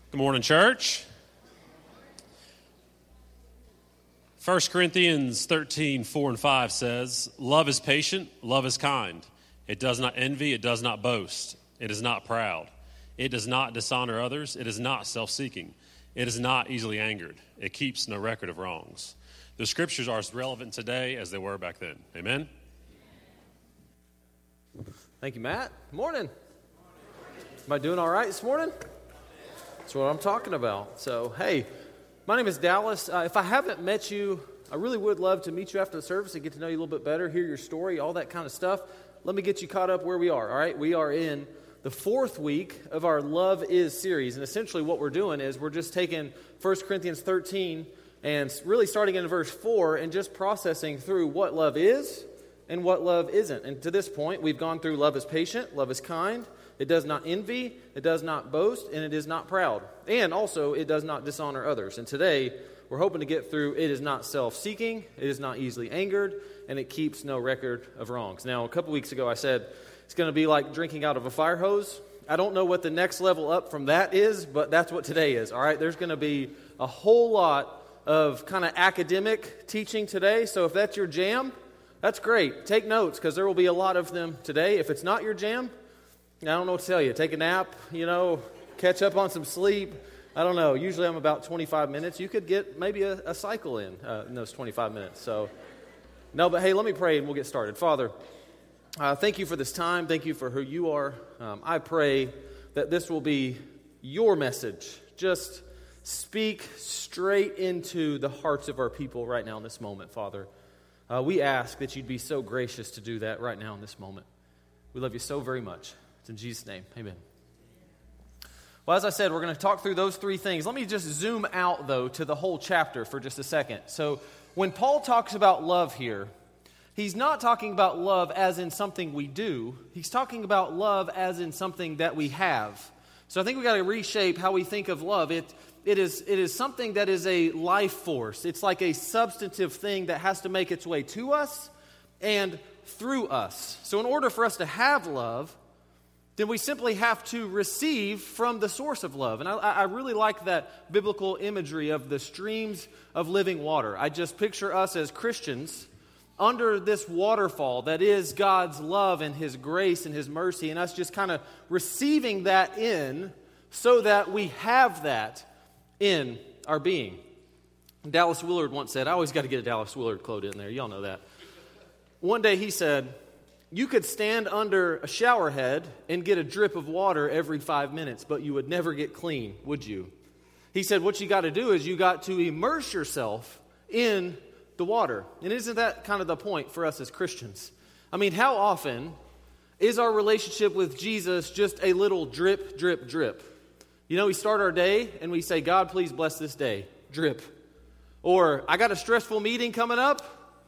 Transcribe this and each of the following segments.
Good morning, church. 1 Corinthians 13, 4 and 5 says, "Love is patient, love is kind. It does not envy, it does not boast. It is not proud. It does not dishonor others. It is not self-seeking. It is not easily angered. It keeps no record of wrongs." The scriptures are as relevant today as they were back then. Amen? Thank you, Matt. Morning. Am I doing all right this morning? That's what I'm talking about. So, hey, my name is Dallas. If I haven't met you, I really would love to meet you after the service and get to know you a little bit better, hear your story, all that kind of stuff. Let me get you caught up where we are, all right? We are in the fourth week of our Love Is series, and essentially what we're doing is we're just taking 1 Corinthians 13 and really starting in verse 4 and just processing through what love is and what love isn't. And to this point, we've gone through love is patient, love is kind, it does not envy, it does not boast, and it is not proud. And also, it does not dishonor others. And today, we're hoping to get through it is not self-seeking, it is not easily angered, and it keeps no record of wrongs. Now, a couple weeks ago, I said it's going to be like drinking out of a fire hose. I don't know what the next level up from that is, but that's what today is, all right? There's going to be a whole lot of kind of academic teaching today, so if that's your jam, that's great. Take notes, because there will be a lot of them today. If it's not your jam, I don't know what to tell you. Take a nap, catch up on some sleep. I don't know. Usually I'm about 25 minutes. You could get maybe a cycle in those 25 minutes. So, no, but hey, let me pray and we'll get started. Father, thank you for this time. Thank you for who you are. I pray that this will be your message. Just speak straight into the hearts of our people right now in this moment, Father. We ask that you'd be so gracious to do that right now in this moment. We love you so very much. It's in Jesus' name. Amen. Well, as I said, we're going to talk through those three things. Let me just zoom out, though, to the whole chapter for just a second. So when Paul talks about love here, he's not talking about love as in something we do. He's talking about love as in something that we have. So I think we've got to reshape how we think of love. It is something that is a life force. It's like a substantive thing that has to make its way to us and through us. So in order for us to have love, then we simply have to receive from the source of love. And I really like that biblical imagery of the streams of living water. I just picture us as Christians under this waterfall that is God's love and His grace and His mercy, and us just kind of receiving that in so that we have that in our being. Dallas Willard once said, I always got to get a Dallas Willard quote in there. Y'all know that. One day he said, "You could stand under a shower head and get a drip of water every 5 minutes, but you would never get clean, would you?" He said, what you got to do is you got to immerse yourself in the water. And isn't that kind of the point for us as Christians? I mean, how often is our relationship with Jesus just a little drip, drip, drip? We start our day and we say, God, please bless this day. Drip. Or, I got a stressful meeting coming up.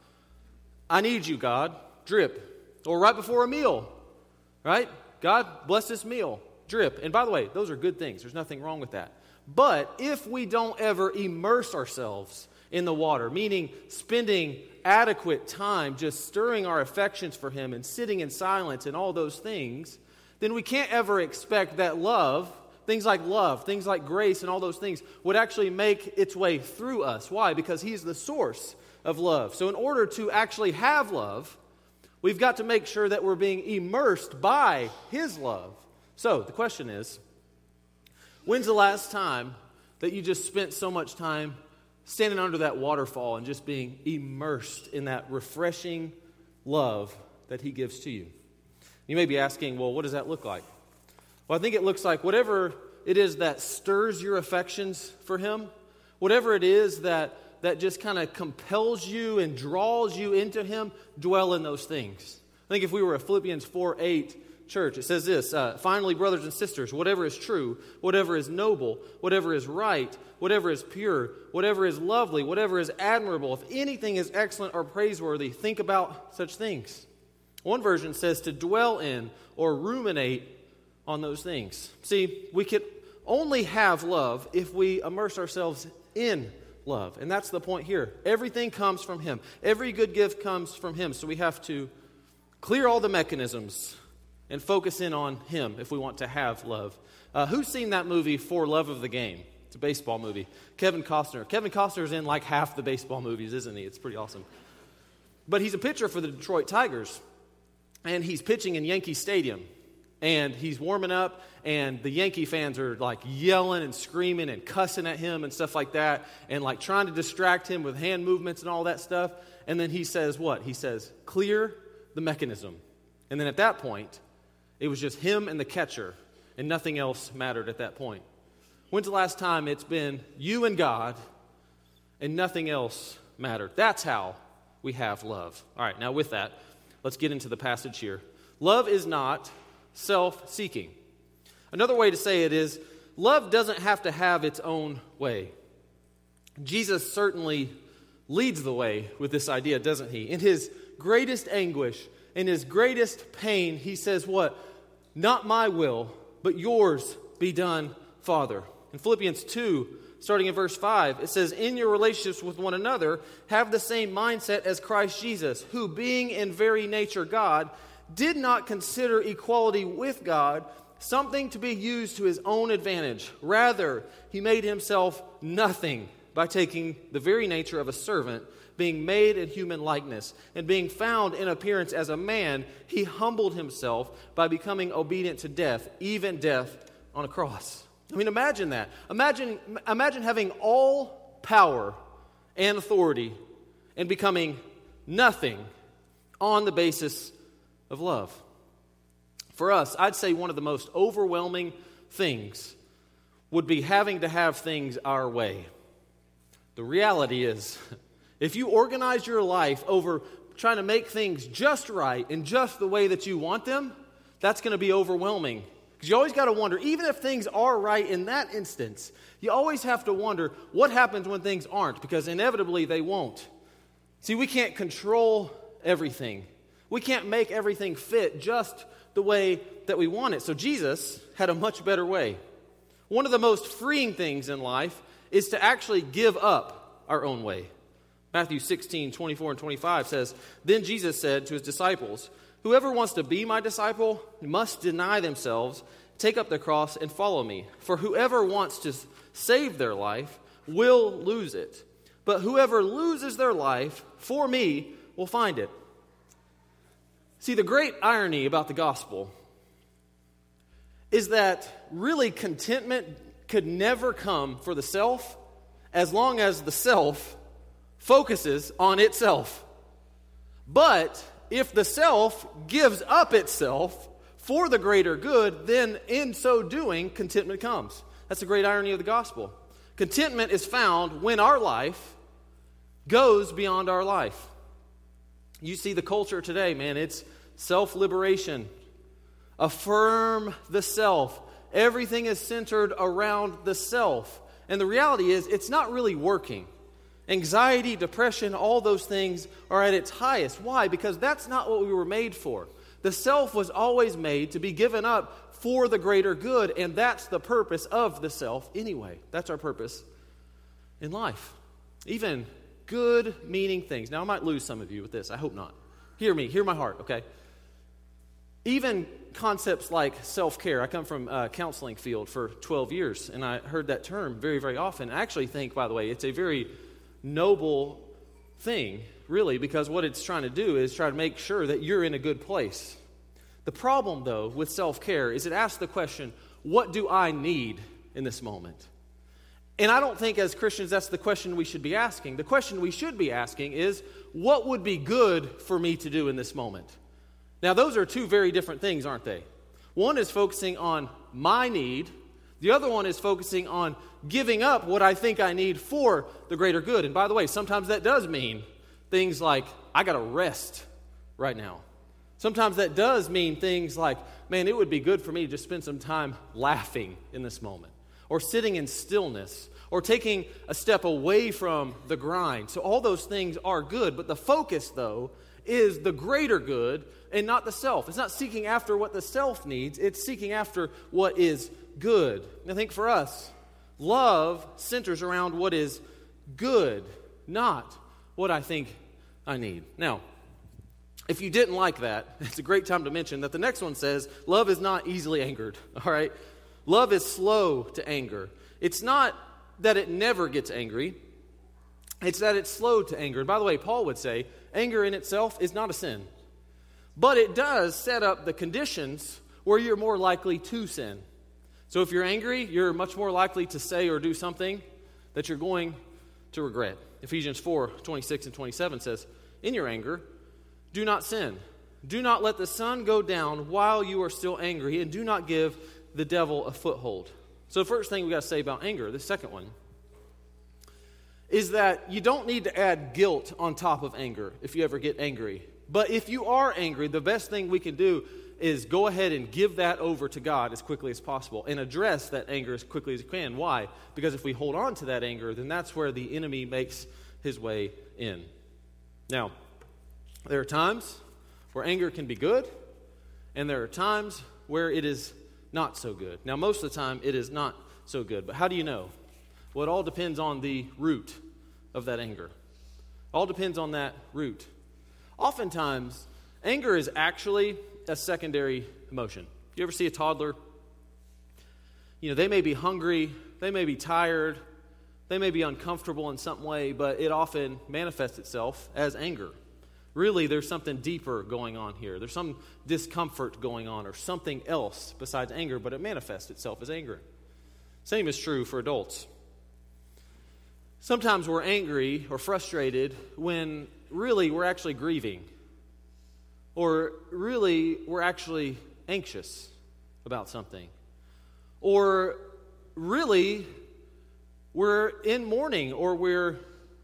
I need you, God. Drip. Or right before a meal, right? God, bless this meal. Drip. And by the way, those are good things. There's nothing wrong with that. But if we don't ever immerse ourselves in the water, meaning spending adequate time just stirring our affections for Him and sitting in silence and all those things, then we can't ever expect that love, things like grace and all those things would actually make its way through us. Why? Because He's the source of love. So in order to actually have love, we've got to make sure that we're being immersed by His love. So the question is, when's the last time that you just spent so much time standing under that waterfall and just being immersed in that refreshing love that He gives to you? You may be asking, well, what does that look like? Well, I think it looks like whatever it is that stirs your affections for Him, whatever it is that just kind of compels you and draws you into Him, dwell in those things. I think if we were a Philippians 4:8 church, it says this, finally, brothers and sisters, whatever is true, whatever is noble, whatever is right, whatever is pure, whatever is lovely, whatever is admirable, if anything is excellent or praiseworthy, think about such things. One version says to dwell in or ruminate on those things. See, we could only have love if we immerse ourselves in love. And that's the point here. Everything comes from Him. Every good gift comes from Him. So we have to clear all the mechanisms and focus in on him if we want to have love. Who's seen that movie, For Love of the Game? It's a baseball movie. Kevin Costner. Kevin Costner's in like half the baseball movies, isn't he? It's pretty awesome. But he's a pitcher for the Detroit Tigers, and he's pitching in Yankee Stadium. And he's warming up, and the Yankee fans are like yelling and screaming and cussing at him and stuff like that, and like trying to distract him with hand movements and all that stuff. And then he says what? He says, "Clear the mechanism." And then at that point, it was just him and the catcher, and nothing else mattered at that point. When's the last time it's been you and God, and nothing else mattered? That's how we have love. All right, now with that, let's get into the passage here. Love is not self-seeking. Another way to say it is, love doesn't have to have its own way. Jesus certainly leads the way with this idea, doesn't he? In his greatest anguish, in his greatest pain, he says what? "Not my will, but yours be done, Father." In Philippians 2, starting in verse 5, it says, "In your relationships with one another, have the same mindset as Christ Jesus, who being in very nature God, did not consider equality with God something to be used to his own advantage. Rather, he made himself nothing by taking the very nature of a servant, being made in human likeness, and being found in appearance as a man, he humbled himself by becoming obedient to death, even death on a cross." I mean, imagine that. Imagine having all power and authority and becoming nothing on the basis of love. For us, I'd say one of the most overwhelming things would be having to have things our way. The reality is, if you organize your life over trying to make things just right and just the way that you want them, that's going to be overwhelming. Because you always got to wonder, even if things are right in that instance, you always have to wonder what happens when things aren't, because inevitably they won't. See, we can't control everything. We can't make everything fit just the way that we want it. So Jesus had a much better way. One of the most freeing things in life is to actually give up our own way. Matthew 16, 24 and 25 says, "Then Jesus said to his disciples, 'Whoever wants to be my disciple must deny themselves, take up their cross, and follow me. For whoever wants to save their life will lose it. But whoever loses their life for me will find it.'" See, the great irony about the gospel is that really contentment could never come for the self as long as the self focuses on itself. But if the self gives up itself for the greater good, then in so doing, contentment comes. That's the great irony of the gospel. Contentment is found when our life goes beyond our life. You see the culture today, man, it's self-liberation. Affirm the self. Everything is centered around the self. And the reality is, it's not really working. Anxiety, depression, all those things are at its highest. Why? Because that's not what we were made for. The self was always made to be given up for the greater good, and that's the purpose of the self anyway. That's our purpose in life. Even good-meaning things. Now, I might lose some of you with this. I hope not. Hear me. Hear my heart, okay? Even concepts like self-care. I come from a counseling field for 12 years, and I heard that term very, very often. I actually think, by the way, it's a very noble thing, really, because what it's trying to do is try to make sure that you're in a good place. The problem, though, with self-care is it asks the question, what do I need in this moment? And I don't think as Christians that's the question we should be asking. The question we should be asking is, what would be good for me to do in this moment? Now, those are two very different things, aren't they? One is focusing on my need. The other one is focusing on giving up what I think I need for the greater good. And by the way, sometimes that does mean things like, I got to rest right now. Sometimes that does mean things like, man, it would be good for me to just spend some time laughing in this moment, or sitting in stillness, or taking a step away from the grind. So all those things are good, but the focus, though, is the greater good and not the self. It's not seeking after what the self needs, it's seeking after what is good. And I think for us, love centers around what is good, not what I think I need. Now, if you didn't like that, it's a great time to mention that the next one says, love is not easily angered, all right? Love is slow to anger. It's not that it never gets angry. It's that it's slow to anger. And by the way, Paul would say, anger in itself is not a sin. But it does set up the conditions where you're more likely to sin. So if you're angry, you're much more likely to say or do something that you're going to regret. Ephesians 4:26 and 27 says, in your anger, do not sin. Do not let the sun go down while you are still angry, and do not give the devil a foothold. So the first thing we got to say about anger, the second one, is that you don't need to add guilt on top of anger if you ever get angry. But if you are angry, the best thing we can do is go ahead and give that over to God as quickly as possible and address that anger as quickly as you can. Why? Because if we hold on to that anger, then that's where the enemy makes his way in. Now, there are times where anger can be good, and there are times where it is not so good. Now, most of the time, it is not so good. But how do you know? Well, it all depends on the root of that anger. All depends on that root. Oftentimes, anger is actually a secondary emotion. You ever see a toddler? You know, they may be hungry, they may be tired, they may be uncomfortable in some way, but it often manifests itself as anger. Really, there's something deeper going on here. There's some discomfort going on or something else besides anger, but it manifests itself as anger. Same is true for adults. Sometimes we're angry or frustrated when really we're actually grieving, or really we're actually anxious about something, or really we're in mourning, or we're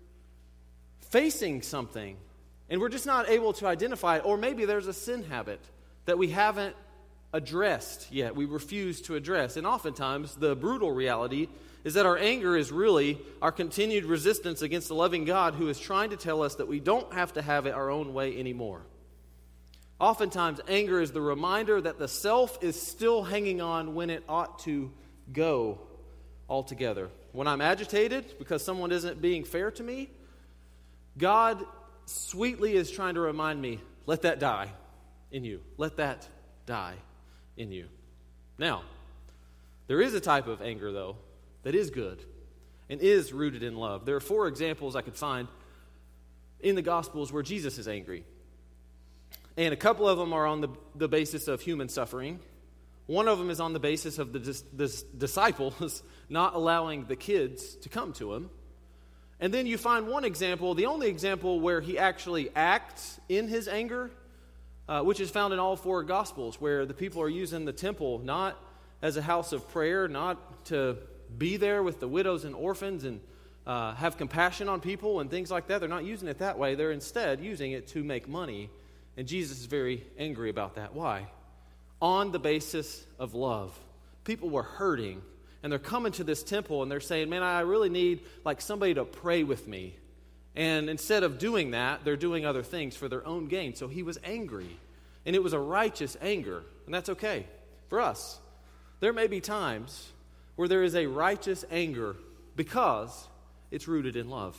facing something and we're just not able to identify it. Or maybe there's a sin habit that we haven't addressed yet, we refuse to address. And oftentimes the brutal reality is that our anger is really our continued resistance against the loving God who is trying to tell us that we don't have to have it our own way anymore. Oftentimes, anger is the reminder that the self is still hanging on when it ought to go altogether. When I'm agitated because someone isn't being fair to me, God sweetly is trying to remind me, let that die in you. Let that die in you. Now, there is a type of anger, though, that is good and is rooted in love. There are 4 examples I could find in the Gospels where Jesus is angry. And a couple of them are on the basis of human suffering. One of them is on the basis of the disciples not allowing the kids to come to him. And then you find one example, the only example where he actually acts in his anger, which is found in all 4 Gospels, where the people are using the temple not as a house of prayer, not to be there with the widows and orphans and have compassion on people and things like that. They're not using it that way. They're instead using it to make money. And Jesus is very angry about that. Why? On the basis of love. People were hurting, and they're coming to this temple, and they're saying, man, I really need like somebody to pray with me. And instead of doing that, they're doing other things for their own gain. So he was angry, and it was a righteous anger, and that's okay for us. There may be times where there is a righteous anger because it's rooted in love.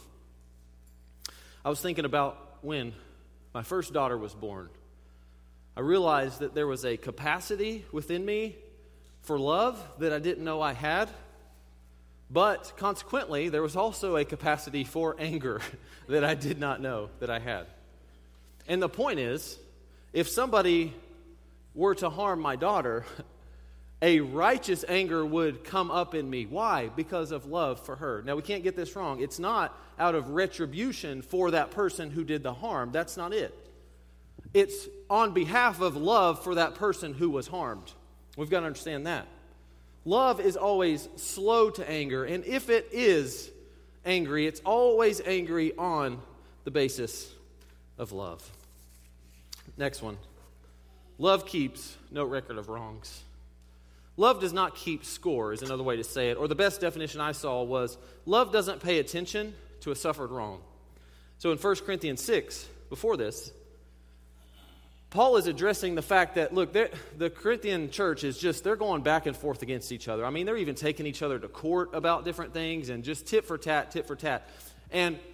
I was thinking about when my first daughter was born. I realized that there was a capacity within me for love that I didn't know I had, but consequently, there was also a capacity for anger that I did not know that I had. And the point is, if somebody were to harm my daughter, a righteous anger would come up in me. Why? Because of love for her. Now, we can't get this wrong. It's not out of retribution for that person who did the harm. That's not it. It's on behalf of love for that person who was harmed. We've got to understand that. Love is always slow to anger, and if it is angry, it's always angry on the basis of love. Next one. Love keeps no record of wrongs. Love does not keep score, is another way to say it. Or the best definition I saw was, love doesn't pay attention to a suffered wrong. So in 1 Corinthians 6, before this, Paul is addressing the fact that, look, the Corinthian church is just, they're going back and forth against each other. I mean, they're even taking each other to court about different things and just tit for tat, tit for tat. And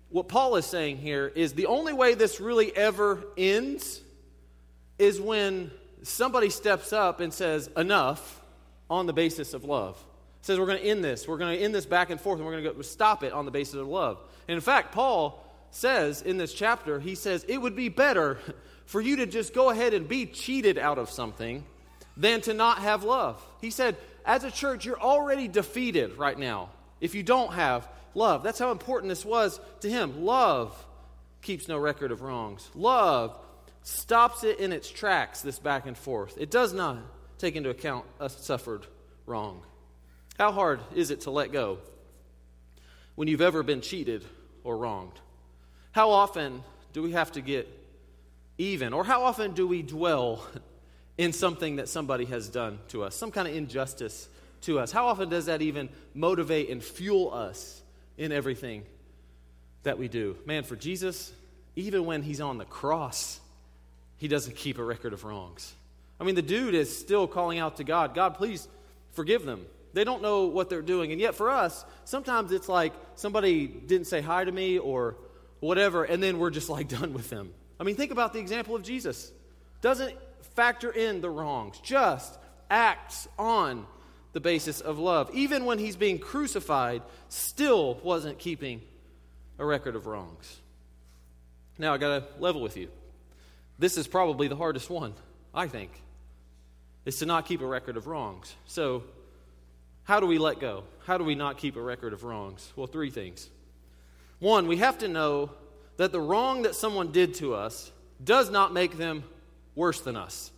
what Paul is saying here is the only way this really ever ends is when somebody steps up and says enough on the basis of love. Says we're going to end this. We're going to end this back and forth, and we're going to go stop it on the basis of love. And in fact, Paul says in this chapter, he says it would be better for you to just go ahead and be cheated out of something than to not have love. He said, as a church, you're already defeated right now if you don't have love. That's how important this was to him. Love keeps no record of wrongs. Love stops it in its tracks, this back and forth. It does not take into account a suffered wrong. How hard is it to let go when you've ever been cheated or wronged? How often do we have to get even? Or how often do we dwell in something that somebody has done to us, some kind of injustice to us? How often does that even motivate and fuel us in everything that we do? Man, for Jesus, even when he's on the cross, he doesn't keep a record of wrongs. I mean, the dude is still calling out to God, God, please forgive them. They don't know what they're doing. And yet for us, sometimes it's like somebody didn't say hi to me or whatever, and then we're just like done with them. I mean, think about the example of Jesus. Doesn't factor in the wrongs, just acts on the basis of love. Even when he's being crucified, still wasn't keeping a record of wrongs. Now, I got to level with you. This is probably the hardest one, I think, is to not keep a record of wrongs. So, how do we let go? How do we not keep a record of wrongs? Well, three things. One, we have to know that the wrong that someone did to us does not make them worse than us.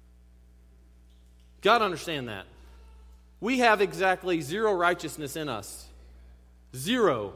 Got to understand that. We have exactly zero righteousness in us. Zero.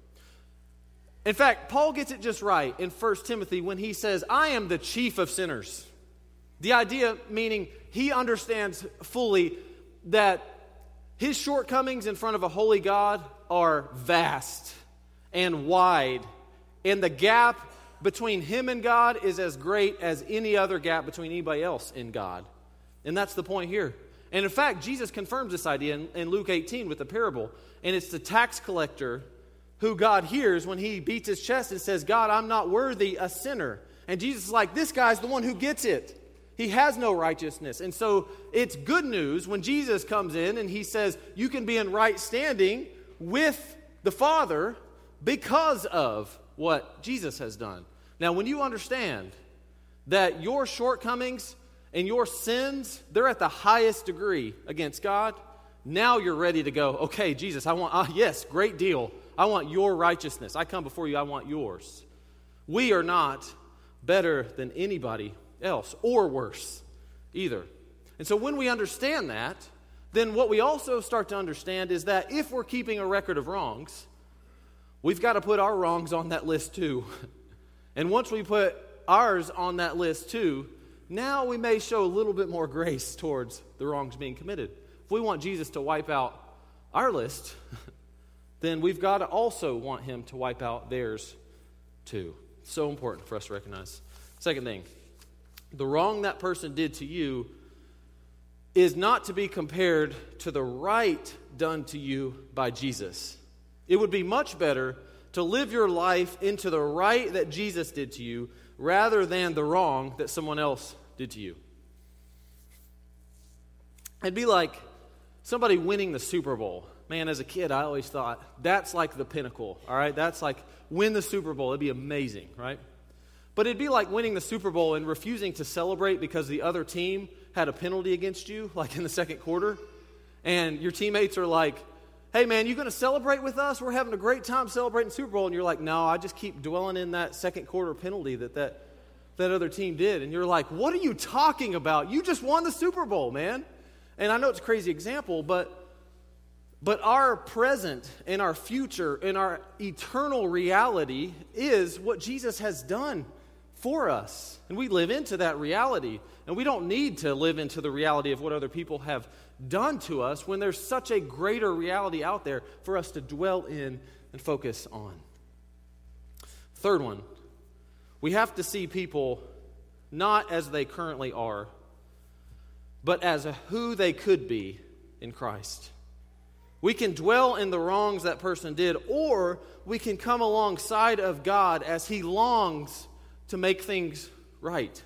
In fact, Paul gets it just right in 1 Timothy when he says, I am the chief of sinners. The idea meaning he understands fully that his shortcomings in front of a holy God are vast and wide. And the gap between him and God is as great as any other gap between anybody else and God. And that's the point here. And in fact, Jesus confirms this idea in Luke 18 with the parable. And it's the tax collector who God hears when he beats his chest and says, God, I'm not worthy, a sinner. And Jesus is like, this guy's the one who gets it. He has no righteousness. And so it's good news when Jesus comes in and he says, you can be in right standing with the Father because of what Jesus has done. Now, when you understand that your shortcomings and your sins, they're at the highest degree against God, now you're ready to go, okay, Jesus, I want, yes, great deal. I want your righteousness. I come before you, I want yours. We are not better than anybody else, or worse either. And so when we understand that, then what we also start to understand is that if we're keeping a record of wrongs, we've got to put our wrongs on that list too. And once we put ours on that list too, now we may show a little bit more grace towards the wrongs being committed. If we want Jesus to wipe out our list, then we've got to also want him to wipe out theirs too. So important for us to recognize. Second thing, the wrong that person did to you is not to be compared to the right done to you by Jesus. It would be much better to live your life into the right that Jesus did to you rather than the wrong that someone else did to you. It'd be like somebody winning the Super Bowl. Man, as a kid, I always thought, that's like the pinnacle, all right? That's like, win the Super Bowl. It'd be amazing, right? But it'd be like winning the Super Bowl and refusing to celebrate because the other team had a penalty against you, like in the second quarter. And your teammates are like, hey, man, you going to celebrate with us? We're having a great time celebrating Super Bowl. And you're like, no, I just keep dwelling in that second quarter penalty that other team did. And you're like, what are you talking about? You just won the Super Bowl, man. And I know it's a crazy example, but our present and our future and our eternal reality is what Jesus has done for us. And we live into that reality. And we don't need to live into the reality of what other people have done to us when there's such a greater reality out there for us to dwell in and focus on. Third one, we have to see people not as they currently are, but as who they could be in Christ. We can dwell in the wrongs that person did, or we can come alongside of God as He longs to make things right.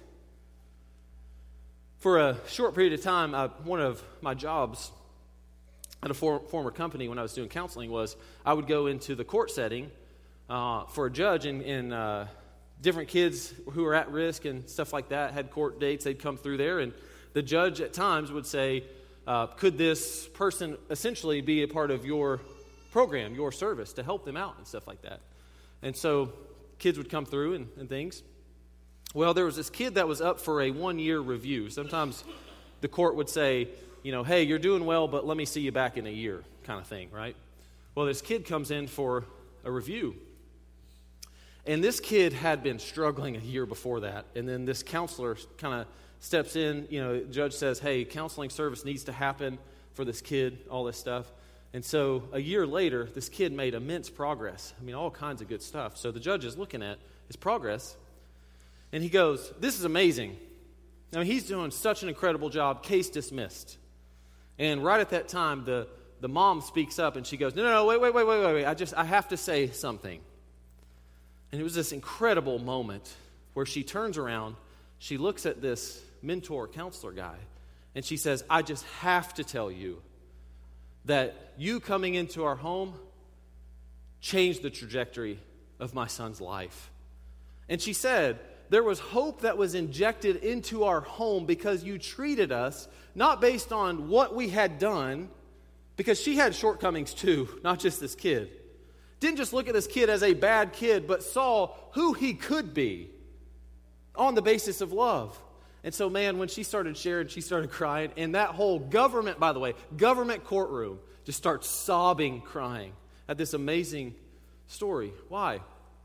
For a short period of time, one of my jobs at a former company when I was doing counseling was I would go into the court setting for a judge, and different kids who were at risk and stuff like that had court dates. They'd come through there, and the judge at times would say, could this person essentially be a part of your program, your service, to help them out and stuff like that? And so kids would come through and things. Well, there was this kid that was up for a 1-year review. Sometimes the court would say, hey, you're doing well, but let me see you back in a year kind of thing, right? Well, this kid comes in for a review. And this kid had been struggling a year before that. And then this counselor kind of steps in, the judge says, hey, counseling service needs to happen for this kid, all this stuff. And so a year later, this kid made immense progress. All kinds of good stuff. So the judge is looking at his progress, and he goes, this is amazing. He's doing such an incredible job, case dismissed. And right at that time, the mom speaks up, and she goes, no, wait, I have to say something. And it was this incredible moment where she turns around, she looks at this mentor counselor guy, and she says, I just have to tell you that you coming into our home changed the trajectory of my son's life. And she said, there was hope that was injected into our home because you treated us not based on what we had done, because she had shortcomings too, not just this kid. Didn't just look at this kid as a bad kid, but saw who he could be on the basis of love. And so, man, when she started sharing, she started crying. And that whole government courtroom just starts sobbing, crying at this amazing story. Why?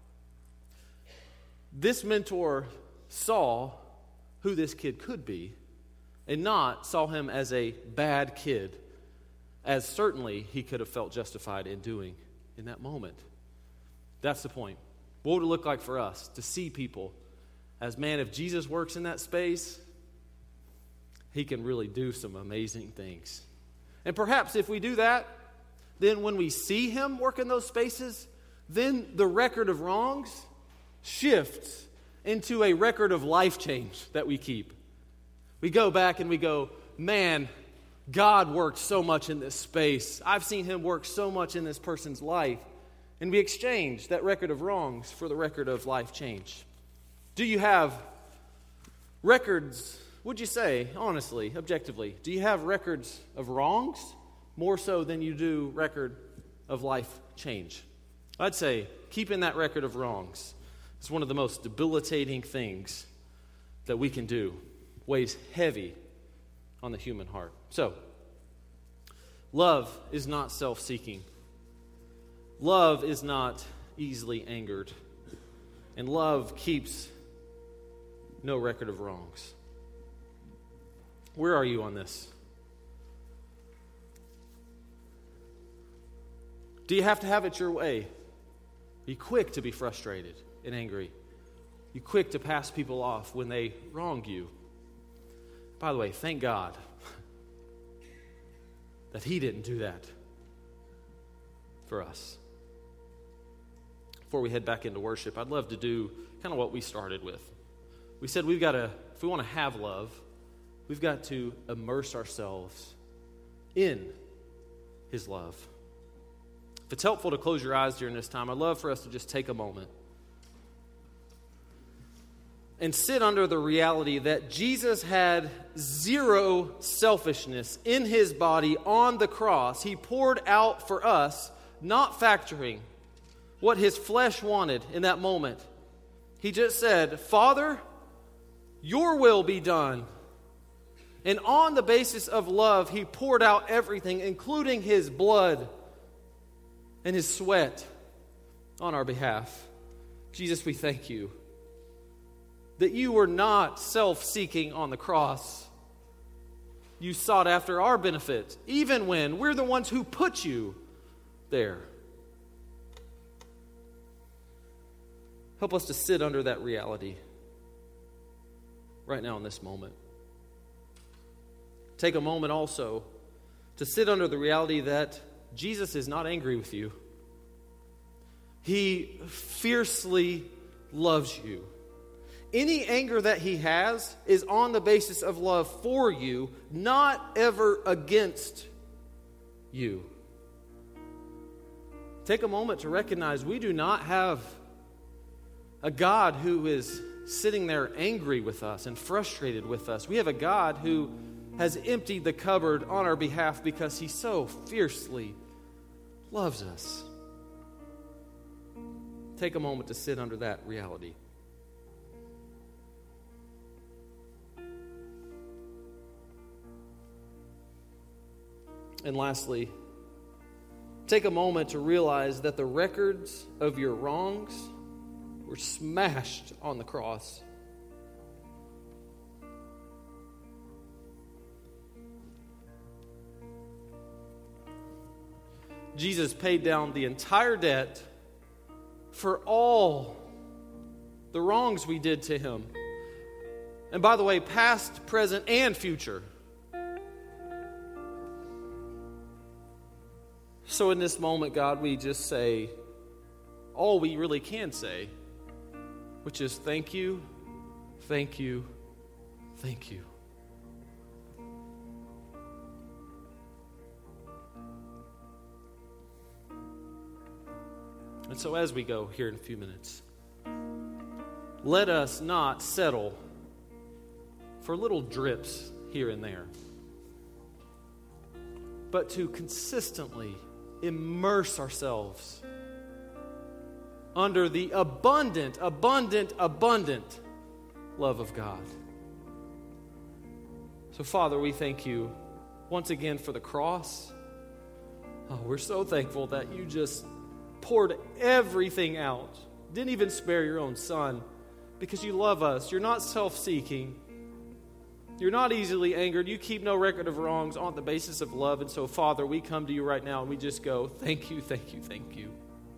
This mentor saw who this kid could be and not saw him as a bad kid, as certainly he could have felt justified in doing in that moment. That's the point. What would it look like for us to see people as, man, if Jesus works in that space, He can really do some amazing things. And perhaps if we do that, then when we see Him work in those spaces, then the record of wrongs shifts into a record of life change that we keep. We go back and we go, man, God worked so much in this space. I've seen Him work so much in this person's life. And we exchange that record of wrongs for the record of life change. Do you have records, would you say, honestly, objectively, do you have records of wrongs more so than you do record of life change? I'd say keeping that record of wrongs is one of the most debilitating things that we can do. Weighs heavy on the human heart. So, love is not self-seeking. Love is not easily angered. And love keeps no record of wrongs. Where are you on this? Do you have to have it your way? Are you quick to be frustrated and angry? Are you quick to pass people off when they wrong you? By the way, thank God that He didn't do that for us. Before we head back into worship, I'd love to do kind of what we started with. We said if we want to have love, we've got to immerse ourselves in His love. If it's helpful to close your eyes during this time, I'd love for us to just take a moment and sit under the reality that Jesus had zero selfishness in His body on the cross. He poured out for us, not factoring what His flesh wanted in that moment. He just said, Father, Your will be done. And on the basis of love, He poured out everything, including His blood and His sweat on our behalf. Jesus, we thank You that You were not self-seeking on the cross. You sought after our benefit, even when we're the ones who put You there. Help us to sit under that reality right now in this moment. Take a moment also to sit under the reality that Jesus is not angry with you. He fiercely loves you. Any anger that he has is on the basis of love for you, not ever against you. Take a moment to recognize we do not have a God who is sitting there angry with us and frustrated with us. We have a God who has emptied the cupboard on our behalf because he so fiercely loves us. Take a moment to sit under that reality. And lastly, take a moment to realize that the records of your wrongs were smashed on the cross. Jesus paid down the entire debt for all the wrongs we did to him. And by the way, past, present, and future. So in this moment, God, we just say all we really can say, which is thank you, thank you, thank you. And so as we go here in a few minutes, let us not settle for little drips here and there, but to consistently immerse ourselves under the abundant love of God. So, Father, we thank you once again for the cross. Oh, we're so thankful that you just poured everything out. Didn't even spare your own son because you love us. You're not self-seeking. You're not easily angered. You keep no record of wrongs on the basis of love. And so, Father, we come to you right now and we just go, thank you, thank you, thank you.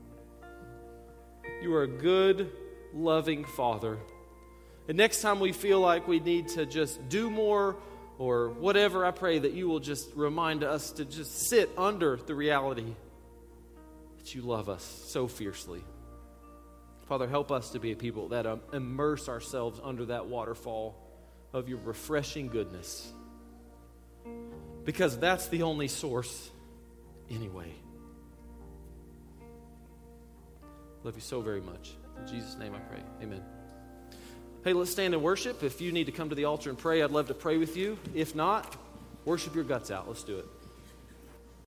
You are a good, loving Father. And next time we feel like we need to just do more or whatever, I pray that you will just remind us to just sit under the reality that you love us so fiercely. Father, help us to be a people that immerse ourselves under that waterfall of your refreshing goodness. Because that's the only source anyway. Love you so very much. In Jesus' name I pray. Amen. Hey, let's stand and worship. If you need to come to the altar and pray, I'd love to pray with you. If not, worship your guts out. Let's do it.